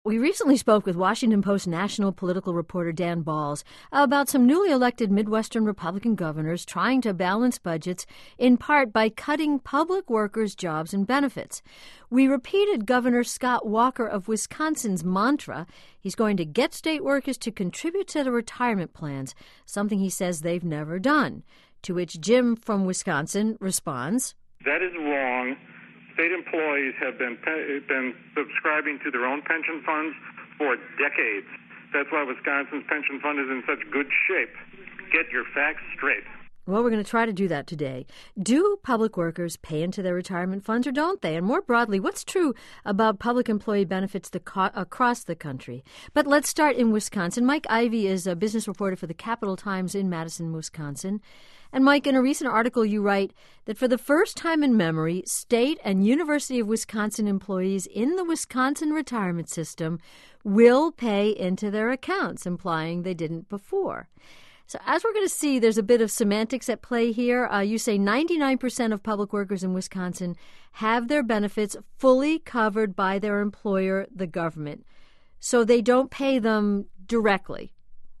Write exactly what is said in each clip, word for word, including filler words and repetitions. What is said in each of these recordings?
We recently spoke with Washington Post national political reporter Dan Balls about some newly elected Midwestern Republican governors trying to balance budgets in part by cutting public workers' jobs and benefits. We repeated Governor Scott Walker of Wisconsin's mantra. He's going to get state workers to contribute to the retirement plans, something he says they've never done. To which Jim from Wisconsin responds, "That is wrong. State employees have been been subscribing to their own pension funds for decades. That's why Wisconsin's pension fund is in such good shape. Get your facts straight." Well, we're going to try to do that today. Do public workers pay into their retirement funds or don't they? And more broadly, what's true about public employee benefits the co- across the country? But let's start in Wisconsin. Mike Ivey is a business reporter for the Capital Times in Madison, Wisconsin. And Mike, in a recent article, you write that for the first time in memory, state and University of Wisconsin employees in the Wisconsin retirement system will pay into their accounts, implying they didn't before. So as we're going to see, there's a bit of semantics at play here. Uh, you say ninety-nine percent of public workers in Wisconsin have their benefits fully covered by their employer, the government. So they don't pay them directly.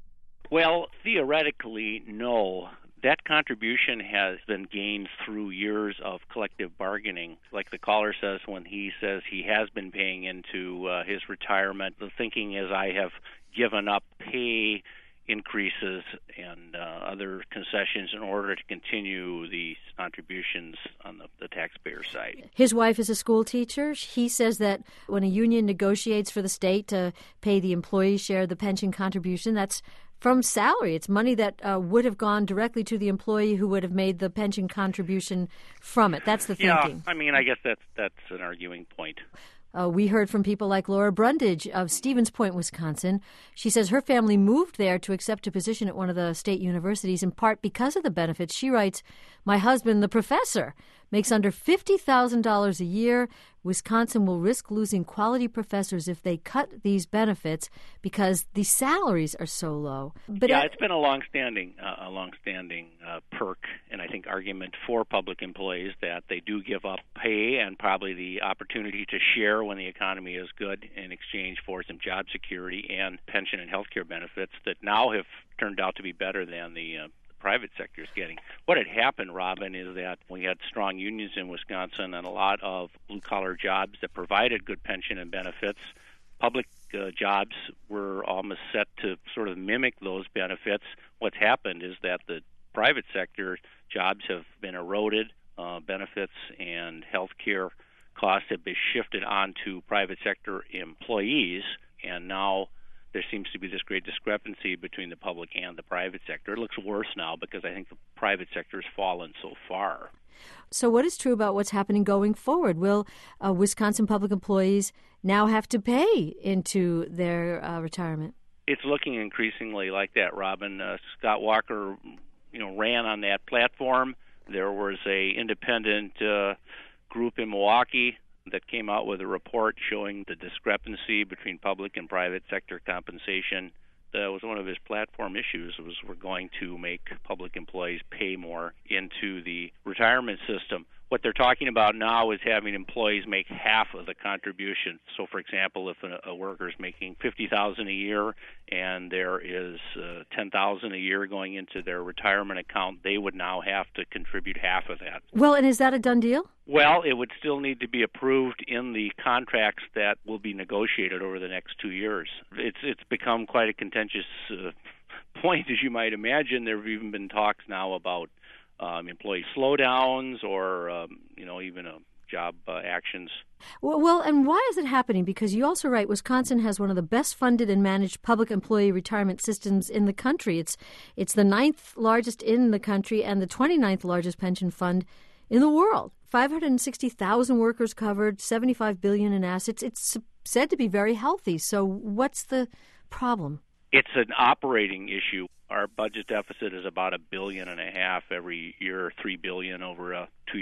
Well, theoretically, no. That contribution has been gained through years of collective bargaining. Like the caller says when he says he has been paying into uh, his retirement, the thinking is I have given up pay increases and uh, other concessions in order to continue the contributions on the, the taxpayer side. His wife is a school teacher. He says that when a union negotiates for the state to pay the employee share of the pension contribution, that's from salary. It's money that uh, would have gone directly to the employee who would have made the pension contribution from it. That's the thinking. Yeah, I mean, I guess that's, that's an arguing point. Uh, we heard from people like Laura Brundage of Stevens Point, Wisconsin. She says her family moved there to accept a position at one of the state universities in part because of the benefits. She writes, "My husband, the professor, makes under fifty thousand dollars a year. Wisconsin will risk losing quality professors if they cut these benefits because the salaries are so low." But yeah, I, it's been a longstanding, uh, a longstanding uh, perk and I think argument for public employees that they do give up pay and probably the opportunity to share when the economy is good in exchange for some job security and pension and health care benefits that now have turned out to be better than the uh, private sector is getting. What had happened, Robin, is that we had strong unions in Wisconsin and a lot of blue-collar jobs that provided good pension and benefits. Public uh, jobs were almost set to sort of mimic those benefits. What's happened is that the private sector jobs have been eroded. Uh, benefits and health care costs have been shifted onto private sector employees, and now there seems to be this great discrepancy between the public and the private sector. It looks worse now because I think the private sector has fallen so far. So what is true about what's happening going forward? Will uh, Wisconsin public employees now have to pay into their uh, retirement? It's looking increasingly like that, Robin. Uh, Scott Walker, you know, ran on that platform. There was a independent uh, group in Milwaukee that came out with a report showing the discrepancy between public and private sector compensation. That was one of his platform issues, was we're going to make public employees pay more into the retirement system. What they're talking about now is having employees make half of the contribution. So, for example, if a, a worker is making fifty thousand dollars a year and there is uh, ten thousand dollars a year going into their retirement account, they would now have to contribute half of that. Well, and is that a done deal? Well, it would still need to be approved in the contracts that will be negotiated over the next two years. It's it's become quite a contentious uh, point, as you might imagine. There have even been talks now about um, employee slowdowns or, um, you know, even uh, job uh, actions. Well, well, and why is it happening? Because you also write Wisconsin has one of the best funded and managed public employee retirement systems in the country. It's it's the ninth largest in the country and the twenty-ninth largest pension fund in the world. five hundred sixty thousand workers covered, seventy-five billion dollars in assets. It's said to be very healthy. So what's the problem? It's an operating issue. Our budget deficit is about a billion and a half every year, three billion over a two-year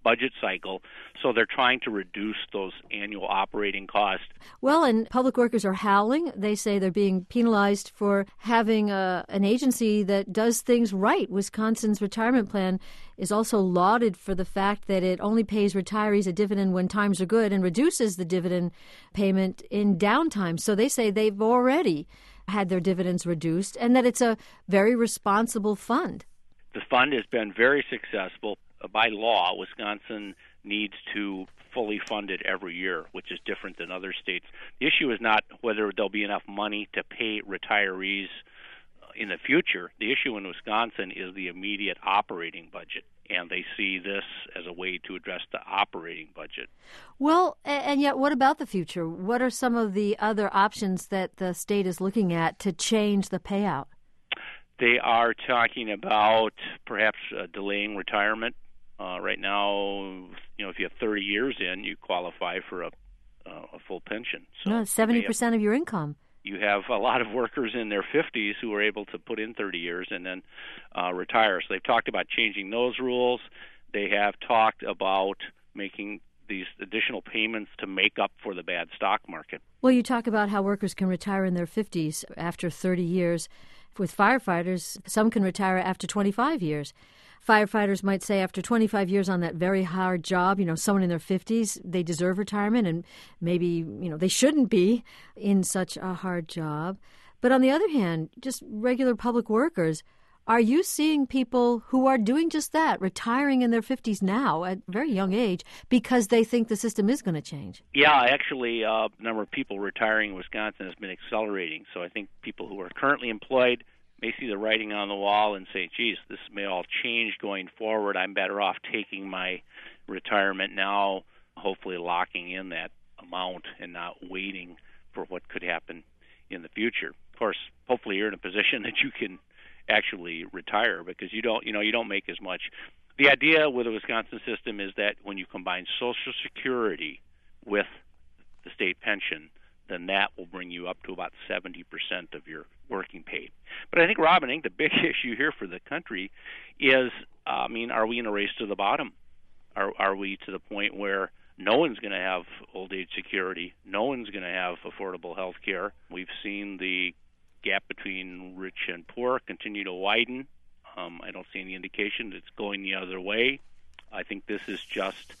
budget cycle, so they're trying to reduce those annual operating costs. Well, and public workers are howling. They say they're being penalized for having a, an agency that does things right. Wisconsin's retirement plan is also lauded for the fact that it only pays retirees a dividend when times are good and reduces the dividend payment in downtime. So they say they've already had their dividends reduced and that it's a very responsible fund. The fund has been very successful. By law, Wisconsin needs to fully fund it every year, which is different than other states. The issue is not whether there'll be enough money to pay retirees in the future. The issue in Wisconsin is the immediate operating budget, and they see this as a way to address the operating budget. Well, and yet what about the future? What are some of the other options that the state is looking at to change the payout? They are talking about perhaps uh, delaying retirement. Uh, right now, you know, if you have thirty years in, you qualify for a, uh, a full pension. So no, seventy percent of your income. You have a lot of workers in their fifties who are able to put in thirty years and then uh, retire. So they've talked about changing those rules. They have talked about making these additional payments to make up for the bad stock market. Well, you talk about how workers can retire in their fifties after thirty years. With firefighters, some can retire after twenty-five years. Firefighters might say after twenty-five years on that very hard job, you know, someone in their fifties, they deserve retirement and maybe, you know, they shouldn't be in such a hard job. But on the other hand, just regular public workers, are you seeing people who are doing just that, retiring in their fifties now at a very young age because they think the system is going to change? Yeah, actually, uh, the number of people retiring in Wisconsin has been accelerating. So I think people who are currently employed may see the writing on the wall and say, geez, this may all change going forward. I'm better off taking my retirement now, hopefully locking in that amount and not waiting for what could happen in the future. Of course, hopefully you're in a position that you can actually retire because you don't, you know, you don't make as much. The idea with the Wisconsin system is that when you combine Social Security with the state pension, then that will bring you up to about seventy percent of your working pay. But I think, Robin, I think the big issue here for the country is, uh, I mean, are we in a race to the bottom? Are, are we to the point where no one's going to have old age security, no one's going to have affordable health care? We've seen the gap between rich and poor continue to widen. Um, I don't see any indication that it's going the other way. I think this is just,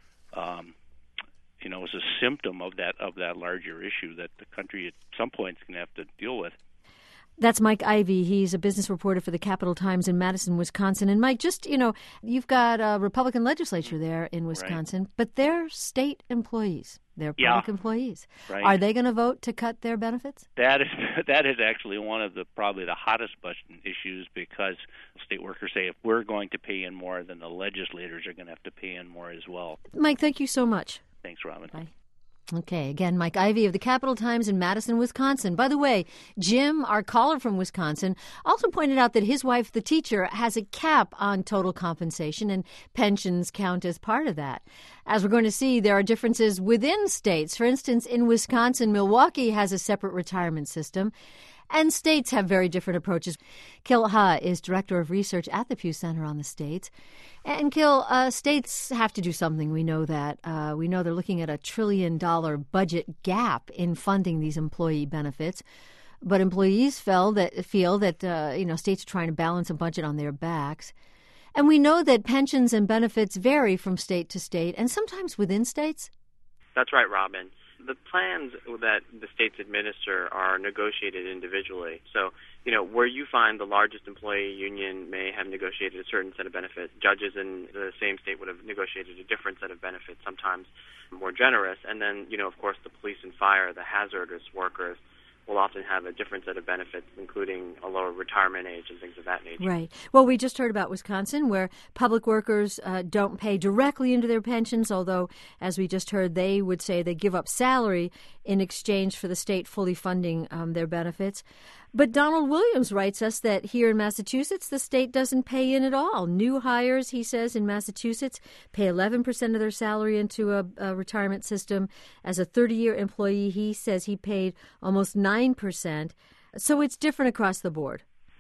um, you know, is a symptom of that of that larger issue that the country at some point is going to have to deal with. That's Mike Ivey. He's a business reporter for the Capital Times in Madison, Wisconsin. And Mike, just, you know, you've got a Republican legislature there in Wisconsin, right, but they're state employees. They're public yeah. employees. Right. Are they going to vote to cut their benefits? That is that is actually one of the probably the hottest button issues because state workers say if we're going to pay in more, then the legislators are going to have to pay in more as well. Mike, thank you so much. Thanks, Robin. Bye. Okay, again, Mike Ivey of the Capital Times in Madison, Wisconsin. By the way, Jim, our caller from Wisconsin, also pointed out that his wife, the teacher, has a cap on total compensation, and pensions count as part of that. As we're going to see, there are differences within states. For instance, in Wisconsin, Milwaukee has a separate retirement system, and states have very different approaches. Kil Ha is Director of Research at the Pew Center on the States. And Kil, uh, states have to do something. We know that. Uh, we know they're looking at a trillion dollar budget gap in funding these employee benefits. But employees feel that, feel that uh, you know, states are trying to balance a budget on their backs. And we know that pensions and benefits vary from state to state and sometimes within states. That's right, Robin. The plans that the states administer are negotiated individually. So, you know, where you find the largest employee union may have negotiated a certain set of benefits, judges in the same state would have negotiated a different set of benefits, sometimes more generous. And then, you know, of course, the police and fire, the hazardous workers, will often have a different set of benefits, including a lower retirement age and things of that nature. Right. Well, we just heard about Wisconsin, where public workers uh, don't pay directly into their pensions, although, as we just heard, they would say they give up salary in exchange for the state fully funding um, their benefits. But Donald Williams writes us that here in Massachusetts, the state doesn't pay in at all. New hires, he says, in Massachusetts pay eleven percent of their salary into a, a retirement system. As a thirty-year employee, he says he paid almost nine percent. So it's different across the board.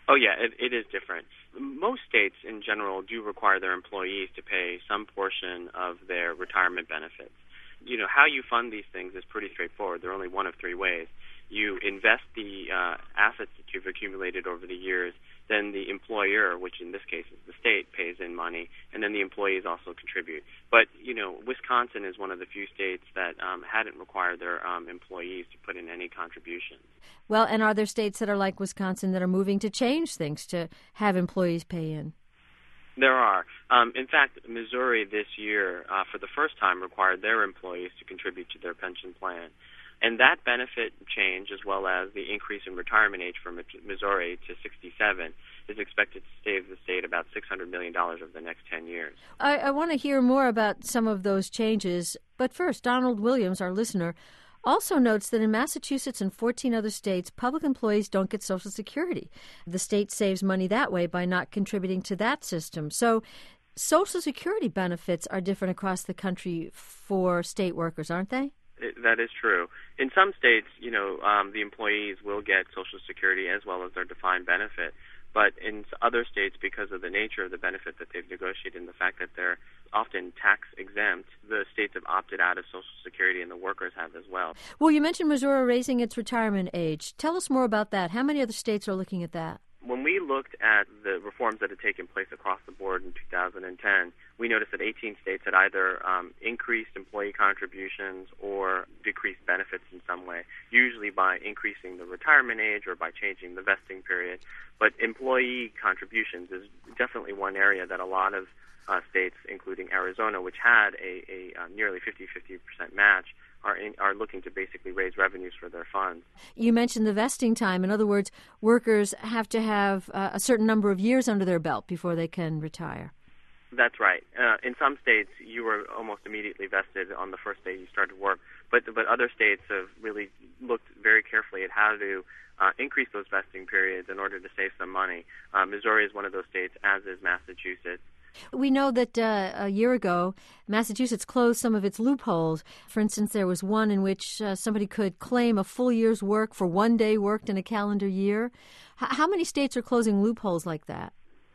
Oh, yeah, it, it is different. Most states, in general, do require their employees to pay some portion of their retirement benefits. You know, how you fund these things is pretty straightforward. There are only one of three ways. You invest the uh, assets that you've accumulated over the years, then the employer, which in this case is the state, pays in money, and then the employees also contribute. But, you know, Wisconsin is one of the few states that um, hadn't required their um, employees to put in any contributions. Well, and are there states that are like Wisconsin that are moving to change things to have employees pay in? There are. Um, in fact, Missouri this year, uh, for the first time, required their employees to contribute to their pension plan. And that benefit change, as well as the increase in retirement age for Missouri to sixty-seven, is expected to save the state about six hundred million dollars over the next ten years. I, I want to hear more about some of those changes. But first, Donald Williams, our listener, also notes that in Massachusetts and fourteen other states, public employees don't get Social Security. The state saves money that way by not contributing to that system. So Social Security benefits are different across the country for state workers, aren't they? It, that is true. In some states, you know, um, the employees will get Social Security as well as their defined benefit. But in other states, because of the nature of the benefit that they've negotiated and the fact that they're often tax exempt, the states have opted out of Social Security, and the workers have as well. Well, you mentioned Missouri raising its retirement age. Tell us more about that. How many other states are looking at that? When we looked at the reforms that had taken place across the board in two thousand ten, we noticed that eighteen states had either um, increased employee contributions or decreased benefits in some way, usually by increasing the retirement age or by changing the vesting period. But employee contributions is definitely one area that a lot of uh, states, including Arizona, which had a, a, a nearly fifty-fifty percent match, are in, are looking to basically raise revenues for their funds. You mentioned the vesting time. In other words, workers have to have uh, a certain number of years under their belt before they can retire. That's right. Uh, in some states, you were almost immediately vested on the first day you started work, but but other states have really looked very carefully at how to uh, increase those vesting periods in order to save some money. Uh, Missouri is one of those states, as is Massachusetts. We know that uh, a year ago, Massachusetts closed some of its loopholes. For instance, there was one in which uh, somebody could claim a full year's work for one day worked in a calendar year. H- how many states are closing loopholes like that?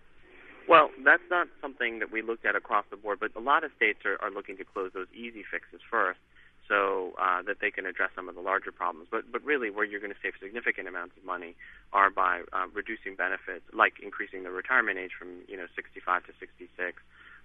Well, that's not something that we looked at across the board, but a lot of states are, are looking to close those easy fixes first so uh, that they can address some of the larger problems. But but really where you're going to save significant amounts of money are by uh, reducing benefits, like increasing the retirement age from, you know, sixty-five to sixty-six,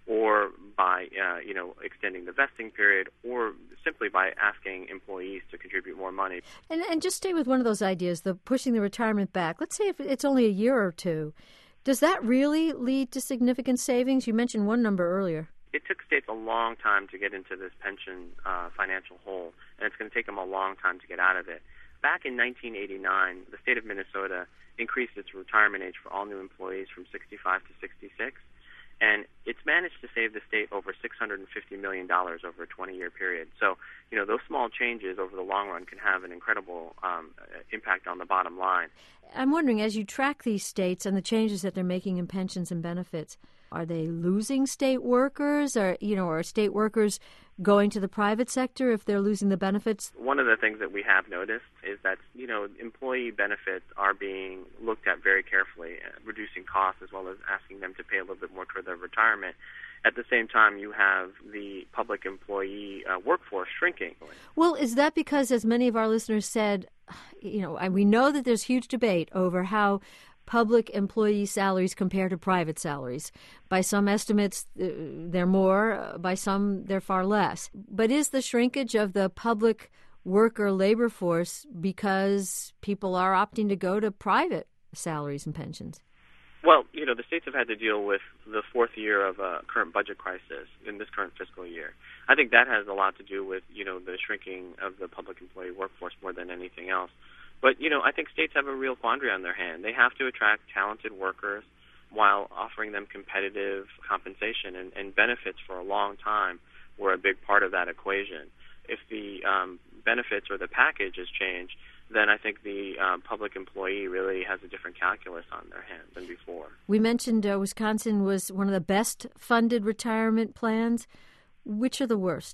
or by, uh, you know, extending the vesting period, or simply by asking employees to contribute more money. And, and just stay with one of those ideas, the pushing the retirement back. Let's say if it's only a year or two. Does that really lead to significant savings? You mentioned one number earlier. It took states a long time to get into this pension uh, financial hole, and it's going to take them a long time to get out of it. Back in nineteen eighty-nine, the state of Minnesota increased its retirement age for all new employees from sixty-five to sixty-six, and it's managed to save the state over six hundred fifty million dollars over a twenty-year period. So, you know, those small changes over the long run can have an incredible um, impact on the bottom line. I'm wondering, as you track these states and the changes that they're making in pensions and benefits, are they losing state workers, or, you know, are state workers going to the private sector if they're losing the benefits? One of the things that we have noticed is that, you know, employee benefits are being looked at very carefully, uh, reducing costs as well as asking them to pay a little bit more toward their retirement. At the same time, you have the public employee uh, workforce shrinking. Well, is that because, as many of our listeners said, you know, we know that there's huge debate over how public employee salaries compare to private salaries. By some estimates, uh, they're more. By some, they're far less. But is the shrinkage of the public worker labor force because people are opting to go to private salaries and pensions? Well, you know, the states have had to deal with the fourth year of a current budget crisis in this current fiscal year. I think that has a lot to do with, you know, the shrinking of the public employee workforce more than anything else. But, you know, I think states have a real quandary on their hand. They have to attract talented workers while offering them competitive compensation, and, and benefits for a long time were a big part of that equation. If the um, benefits or the package has changed, then I think the uh, public employee really has a different calculus on their hands than before. We mentioned uh, Wisconsin was one of the best funded retirement plans. Which are the worst?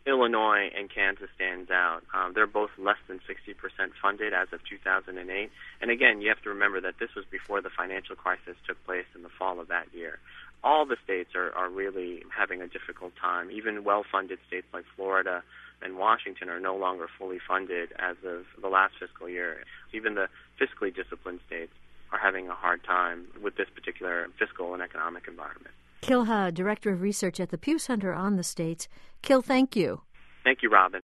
Illinois and Kansas stands out. Um, they're both less than sixty percent funded as of two thousand eight. And again, you have to remember that this was before the financial crisis took place in the fall of that year. All the states are, are really having a difficult time. Even well-funded states like Florida and Washington are no longer fully funded as of the last fiscal year. Even the fiscally disciplined states are having a hard time with this particular fiscal and economic environment. Kil Ha, Director of Research at the Pew Center on the States. Kil, thank you. Thank you, Robin.